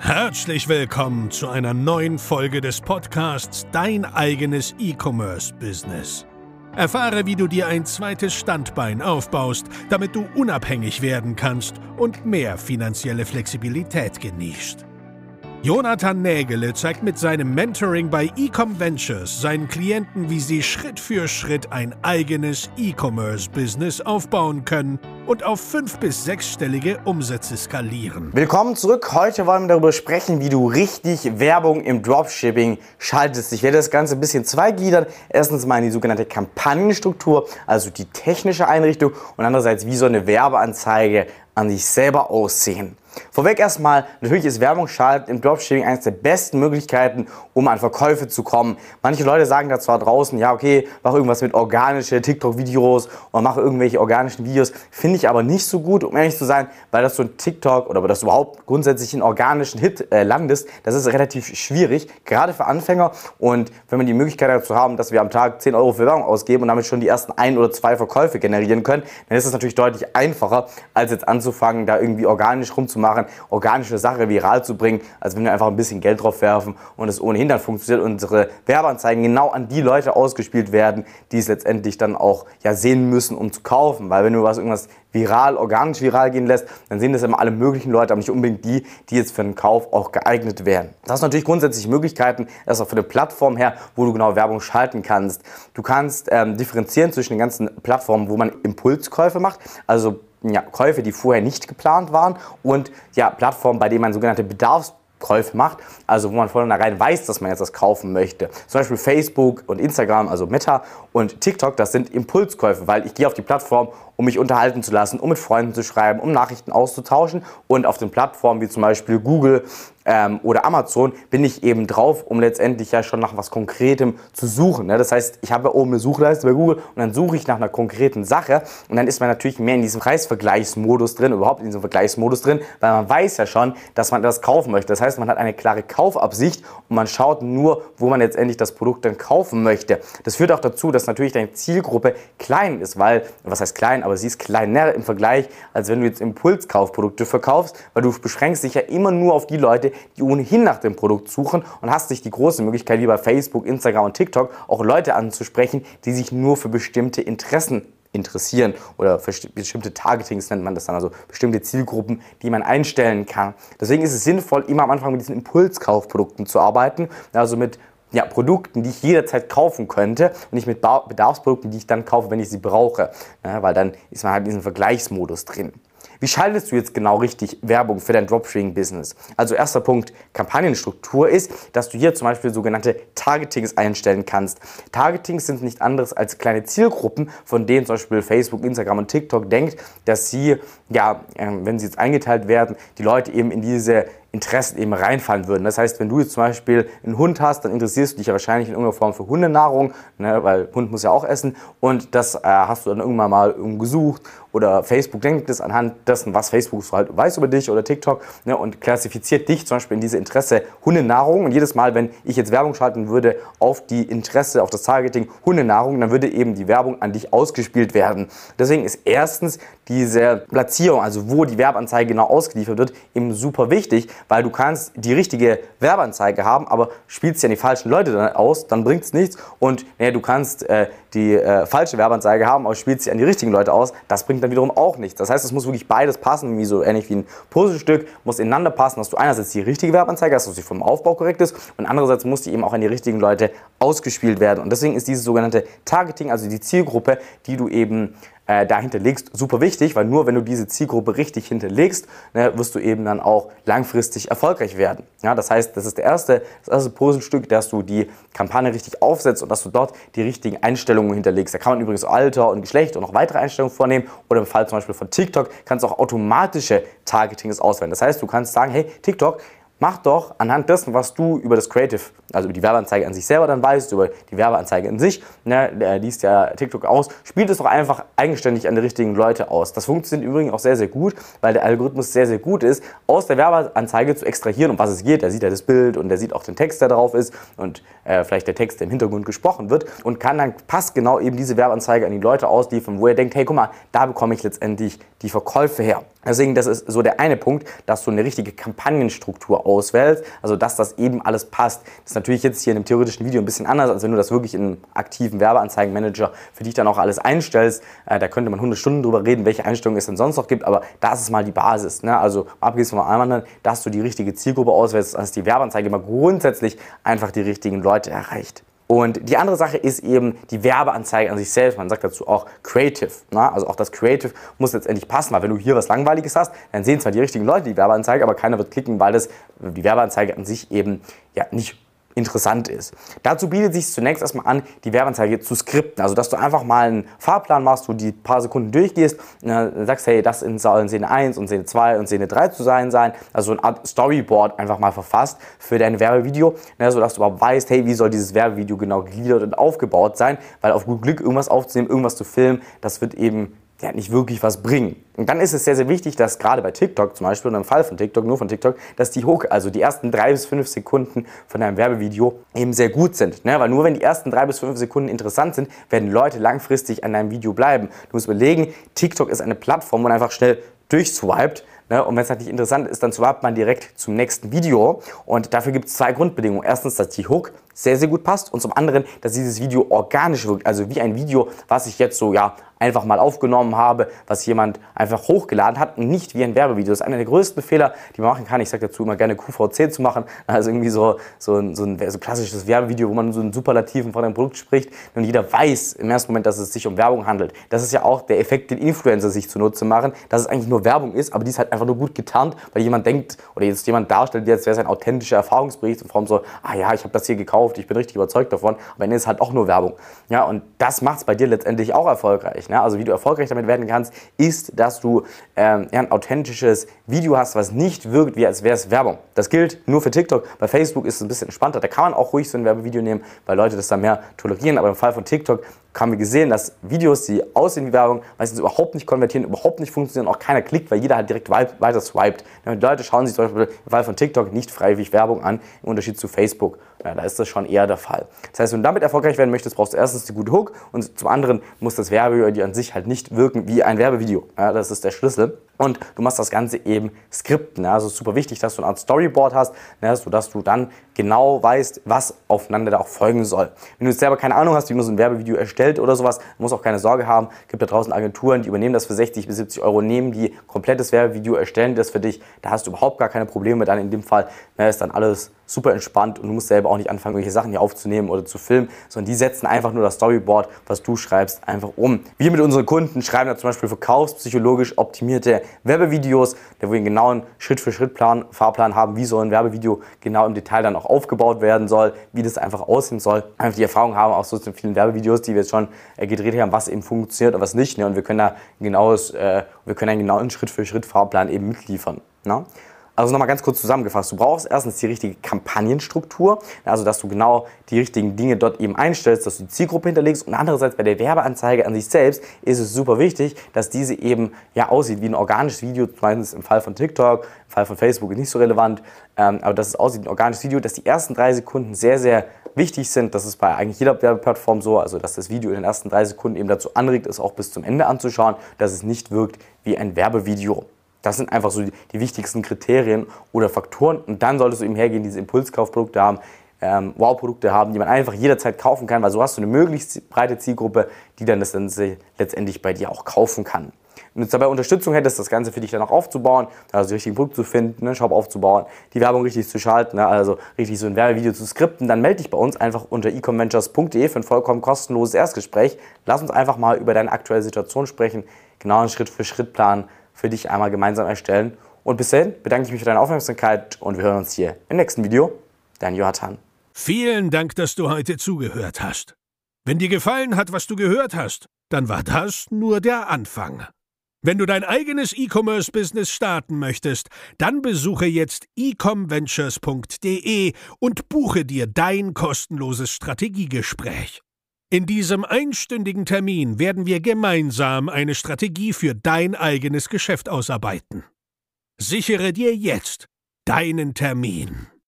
Herzlich willkommen zu einer neuen Folge des Podcasts Dein eigenes E-Commerce-Business. Erfahre, wie du dir ein zweites Standbein aufbaust, damit du unabhängig werden kannst und mehr finanzielle Flexibilität genießt. Jonathan Nägele zeigt mit seinem Mentoring bei Ecom Ventures seinen Klienten, wie sie Schritt für Schritt ein eigenes E-Commerce-Business aufbauen können und auf 5- bis 6-stellige Umsätze skalieren. Willkommen zurück. Heute wollen wir darüber sprechen, wie du richtig Werbung im Dropshipping schaltest. Ich werde das Ganze ein bisschen zweigliedern. Erstens mal in die sogenannte Kampagnenstruktur, also die technische Einrichtung, und andererseits, wie so eine Werbeanzeige an sich selber aussehen. Vorweg erstmal, natürlich ist Werbung schalten im Dropshipping eines der besten Möglichkeiten, um an Verkäufe zu kommen. Manche Leute sagen da zwar draußen, ja okay, mach irgendwas mit organischen TikTok-Videos oder mache irgendwelche organischen Videos. Finde ich aber nicht so gut, um ehrlich zu sein, weil das so ein TikTok oder dass du überhaupt grundsätzlich einen organischen Hit landest, das ist relativ schwierig, gerade für Anfänger. Und wenn wir die Möglichkeit dazu haben, dass wir am Tag 10 Euro für Werbung ausgeben und damit schon die ersten 1 oder 2 Verkäufe generieren können, dann ist es natürlich deutlich einfacher, als jetzt anzufangen, da irgendwie organisch rumzumachen, organische Sache viral zu bringen, als wenn wir einfach ein bisschen Geld drauf werfen und es ohnehin dann funktioniert und unsere Werbeanzeigen genau an die Leute ausgespielt werden, die es letztendlich dann auch sehen müssen, um zu kaufen. Weil wenn du irgendwas organisch viral gehen lässt, dann sehen das immer alle möglichen Leute, aber nicht unbedingt die jetzt für den Kauf auch geeignet wären. Das sind natürlich grundsätzlich Möglichkeiten, das auch für eine Plattform her, wo du genau Werbung schalten kannst. Du kannst differenzieren zwischen den ganzen Plattformen, wo man Impulskäufe macht, also Käufe, die vorher nicht geplant waren, und Plattformen, bei denen man sogenannte Bedarfskäufe macht, also wo man von vornherein weiß, dass man jetzt das kaufen möchte. Zum Beispiel Facebook und Instagram, also Meta, und TikTok, das sind Impulskäufe, weil ich gehe auf die Plattform, um mich unterhalten zu lassen, um mit Freunden zu schreiben, um Nachrichten auszutauschen, und auf den Plattformen wie zum Beispiel Google oder Amazon bin ich eben drauf, um letztendlich schon nach was Konkretem zu suchen. Das heißt, ich habe oben eine Suchleiste bei Google und dann suche ich nach einer konkreten Sache, und dann ist man natürlich mehr in diesem Preisvergleichsmodus drin, überhaupt in diesem Vergleichsmodus drin, weil man weiß ja schon, dass man das kaufen möchte. Das heißt, man hat eine klare Kaufabsicht und man schaut nur, wo man letztendlich das Produkt dann kaufen möchte. Das führt auch dazu, dass natürlich deine Zielgruppe klein ist, weil, was heißt klein, aber sie ist kleiner im Vergleich, als wenn du jetzt Impulskaufprodukte verkaufst, weil du beschränkst dich ja immer nur auf die Leute, die ohnehin nach dem Produkt suchen, und hast nicht die große Möglichkeit, wie bei Facebook, Instagram und TikTok, auch Leute anzusprechen, die sich nur für bestimmte Interessen interessieren, oder für bestimmte Targetings nennt man das dann, also bestimmte Zielgruppen, die man einstellen kann. Deswegen ist es sinnvoll, immer am Anfang mit diesen Impulskaufprodukten zu arbeiten, also mit Produkten, die ich jederzeit kaufen könnte, und nicht mit Bedarfsprodukten, die ich dann kaufe, wenn ich sie brauche, weil dann ist man halt in diesem Vergleichsmodus drin. Wie schaltest du jetzt genau richtig Werbung für dein Dropshipping-Business? Also erster Punkt Kampagnenstruktur ist, dass du hier zum Beispiel sogenannte Targetings einstellen kannst. Targetings sind nicht anderes als kleine Zielgruppen, von denen zum Beispiel Facebook, Instagram und TikTok denkt, dass sie, wenn sie jetzt eingeteilt werden, die Leute eben in diese Interessen eben reinfallen würden. Das heißt, wenn du jetzt zum Beispiel einen Hund hast, dann interessierst du dich ja wahrscheinlich in irgendeiner Form für Hundenahrung, weil Hund muss ja auch essen, und das hast du dann irgendwann mal gesucht, oder Facebook denkt es anhand dessen, was Facebook halt weiß über dich, oder TikTok, und klassifiziert dich zum Beispiel in diese Interesse Hundenahrung, und jedes Mal, wenn ich jetzt Werbung schalten würde auf die Interesse, auf das Targeting Hundenahrung, dann würde eben die Werbung an dich ausgespielt werden. Deswegen ist erstens diese Platzierung, also wo die Werbeanzeige genau ausgeliefert wird, eben super wichtig, weil du kannst die richtige Werbeanzeige haben, aber spielst ja die falschen Leute dann aus, dann bringt es nichts, und du kannst die falsche Werbeanzeige haben, aber spielst sie an die richtigen Leute aus, das bringt dann wiederum auch nichts. Das heißt, es muss wirklich beides passen, wie so ähnlich wie ein Puzzlestück, muss ineinander passen, dass du einerseits die richtige Werbeanzeige hast, dass sie vom Aufbau korrekt ist, und andererseits muss die eben auch an die richtigen Leute ausgespielt werden. Und deswegen ist dieses sogenannte Targeting, also die Zielgruppe, die du eben da hinterlegst, super wichtig, weil nur wenn du diese Zielgruppe richtig hinterlegst, wirst du eben dann auch langfristig erfolgreich werden. Das heißt, das ist das erste Puzzlestück, dass du die Kampagne richtig aufsetzt und dass du dort die richtigen Einstellungen hinterlegst. Da kann man übrigens Alter und Geschlecht und noch weitere Einstellungen vornehmen, oder im Fall zum Beispiel von TikTok kannst du auch automatische Targetings auswählen. Das heißt, du kannst sagen, hey TikTok, mach doch anhand dessen, was du über das Creative, also über die Werbeanzeige an sich selber dann weißt, über die Werbeanzeige an sich, liest ja TikTok aus, spielt es doch einfach eigenständig an die richtigen Leute aus. Das funktioniert übrigens auch sehr, sehr gut, weil der Algorithmus sehr, sehr gut ist, aus der Werbeanzeige zu extrahieren, um was es geht. Der sieht ja das Bild und der sieht auch den Text, der drauf ist, und vielleicht der Text, der im Hintergrund gesprochen wird, und kann dann passgenau eben diese Werbeanzeige an die Leute ausliefern, wo er denkt, hey, guck mal, da bekomme ich letztendlich die Verkäufe her. Deswegen, das ist so der eine Punkt, dass du eine richtige Kampagnenstruktur auswählst, also dass das eben alles passt. Das ist natürlich jetzt hier in einem theoretischen Video ein bisschen anders, als wenn du das wirklich in einem aktiven Werbeanzeigenmanager für dich dann auch alles einstellst. Da könnte man 100 Stunden drüber reden, welche Einstellungen es denn sonst noch gibt, aber das ist mal die Basis. Ne? Also abgesehen von allem anderen, dass du die richtige Zielgruppe auswählst, dass die Werbeanzeige immer grundsätzlich einfach die richtigen Leute erreicht. Und die andere Sache ist eben die Werbeanzeige an sich selbst. Man sagt dazu auch Creative. Ne? Also auch das Creative muss letztendlich passen, weil wenn du hier was Langweiliges hast, dann sehen zwar die richtigen Leute die Werbeanzeige, aber keiner wird klicken, weil die Werbeanzeige an sich eben ja nicht interessant ist. Dazu bietet sich zunächst erstmal an, die Werbeanzeige zu skripten. Also dass du einfach mal einen Fahrplan machst, wo du die paar Sekunden durchgehst und sagst, hey, das in Szene 1 und Szene 2 und Szene 3 zu sein. Also eine Art Storyboard einfach mal verfasst für dein Werbevideo, sodass du überhaupt weißt, hey, wie soll dieses Werbevideo genau gegliedert und aufgebaut sein, weil auf gut Glück irgendwas aufzunehmen, irgendwas zu filmen, das wird eben nicht wirklich was bringen. Und dann ist es sehr, sehr wichtig, dass gerade bei TikTok zum Beispiel, und im Fall von TikTok, nur von TikTok, dass die Hook, also die ersten 3 bis 5 Sekunden von deinem Werbevideo eben sehr gut sind. Ne? Weil nur wenn die ersten 3 bis 5 Sekunden interessant sind, werden Leute langfristig an deinem Video bleiben. Du musst überlegen, TikTok ist eine Plattform, wo man einfach schnell durchswiped. Ne? Und wenn es halt nicht interessant ist, dann swipet man direkt zum nächsten Video. Und dafür gibt es 2 Grundbedingungen. Erstens, dass die Hook sehr, sehr gut passt und zum anderen, dass dieses Video organisch wirkt. Also wie ein Video, was ich jetzt so einfach mal aufgenommen habe, was jemand einfach hochgeladen hat und nicht wie ein Werbevideo. Das ist einer der größten Fehler, die man machen kann. Ich sage dazu immer gerne QVC zu machen. Also irgendwie so ein klassisches Werbevideo, wo man so einen Superlativen von einem Produkt spricht und jeder weiß im ersten Moment, dass es sich um Werbung handelt. Das ist ja auch der Effekt, den Influencer sich zunutze machen, dass es eigentlich nur Werbung ist, aber die ist halt einfach nur gut getarnt, weil jemand denkt oder jetzt jemand darstellt, als wäre es ein authentischer Erfahrungsbericht und vor allem so, ich habe das hier gekauft, ich bin richtig überzeugt davon, aber dann ist es halt auch nur Werbung. Ja, und das macht es bei dir letztendlich auch erfolgreich. Ne? Also wie du erfolgreich damit werden kannst, ist, dass du ein authentisches Video hast, was nicht wirkt, wie als wäre es Werbung. Das gilt nur für TikTok. Bei Facebook ist es ein bisschen entspannter. Da kann man auch ruhig so ein Werbevideo nehmen, weil Leute das dann mehr tolerieren. Aber im Fall von TikTok haben wir gesehen, dass Videos, die aussehen wie Werbung, meistens überhaupt nicht konvertieren, überhaupt nicht funktionieren, auch keiner klickt, weil jeder halt direkt weiter swiped. Die Leute schauen sich zum Beispiel im Fall von TikTok nicht freiwillig Werbung an, im Unterschied zu Facebook. Ja, da ist das schon eher der Fall. Das heißt, wenn du damit erfolgreich werden möchtest, brauchst du erstens die gute Hook und zum anderen muss das Werbevideo an sich halt nicht wirken wie ein Werbevideo. Ja, das ist der Schlüssel. Und du machst das Ganze eben skripten. Ne? Also es ist super wichtig, dass du eine Art Storyboard hast, ne? Sodass du dann genau weißt, was aufeinander da auch folgen soll. Wenn du jetzt selber keine Ahnung hast, wie man so ein Werbevideo erstellt oder sowas, musst du auch keine Sorge haben. Es gibt da draußen Agenturen, die übernehmen das für 60 bis 70 Euro, nehmen die komplettes Werbevideo, erstellen das für dich. Da hast du überhaupt gar keine Probleme. Dann in dem Fall ist dann alles super entspannt und du musst selber auch nicht anfangen, irgendwelche Sachen hier aufzunehmen oder zu filmen, sondern die setzen einfach nur das Storyboard, was du schreibst, einfach um. Wir mit unseren Kunden schreiben da zum Beispiel verkaufspsychologisch optimierte Werbevideos, wo wir einen genauen Schritt-für-Schritt-Plan, Fahrplan haben, wie so ein Werbevideo genau im Detail dann auch aufgebaut werden soll, wie das einfach aussehen soll. Einfach die Erfahrung haben, auch so zu vielen Werbevideos, die wir jetzt schon gedreht haben, was eben funktioniert und was nicht. Ne? Und wir können da einen genauen Schritt-für-Schritt-Fahrplan eben mitliefern. Ne? Also nochmal ganz kurz zusammengefasst, du brauchst erstens die richtige Kampagnenstruktur, also dass du genau die richtigen Dinge dort eben einstellst, dass du die Zielgruppe hinterlegst und andererseits bei der Werbeanzeige an sich selbst ist es super wichtig, dass diese eben aussieht wie ein organisches Video, meistens im Fall von TikTok, im Fall von Facebook ist nicht so relevant, aber dass es aussieht wie ein organisches Video, dass die ersten 3 Sekunden sehr, sehr wichtig sind. Das ist bei eigentlich jeder Werbeplattform so, also dass das Video in den ersten 3 Sekunden eben dazu anregt, es auch bis zum Ende anzuschauen, dass es nicht wirkt wie ein Werbevideo. Das sind einfach so die wichtigsten Kriterien oder Faktoren und dann solltest du eben hergehen, diese Impulskaufprodukte haben, Wow-Produkte haben, die man einfach jederzeit kaufen kann, weil so hast du eine möglichst breite Zielgruppe, die dann das letztendlich bei dir auch kaufen kann. Wenn du dabei Unterstützung hättest, das Ganze für dich dann auch aufzubauen, also die richtigen Produkte zu finden, einen Shop aufzubauen, die Werbung richtig zu schalten, also richtig so ein Werbevideo zu skripten, dann melde dich bei uns einfach unter ecomventures.de für ein vollkommen kostenloses Erstgespräch. Lass uns einfach mal über deine aktuelle Situation sprechen, genau einen Schritt-für-Schritt-Plan für dich einmal gemeinsam erstellen. Und bis dahin bedanke ich mich für deine Aufmerksamkeit und wir hören uns hier im nächsten Video. Dein Jonathan. Vielen Dank, dass du heute zugehört hast. Wenn dir gefallen hat, was du gehört hast, dann war das nur der Anfang. Wenn du dein eigenes E-Commerce-Business starten möchtest, dann besuche jetzt ecomventures.de und buche dir dein kostenloses Strategiegespräch. In diesem einstündigen Termin werden wir gemeinsam eine Strategie für dein eigenes Geschäft ausarbeiten. Sichere dir jetzt deinen Termin.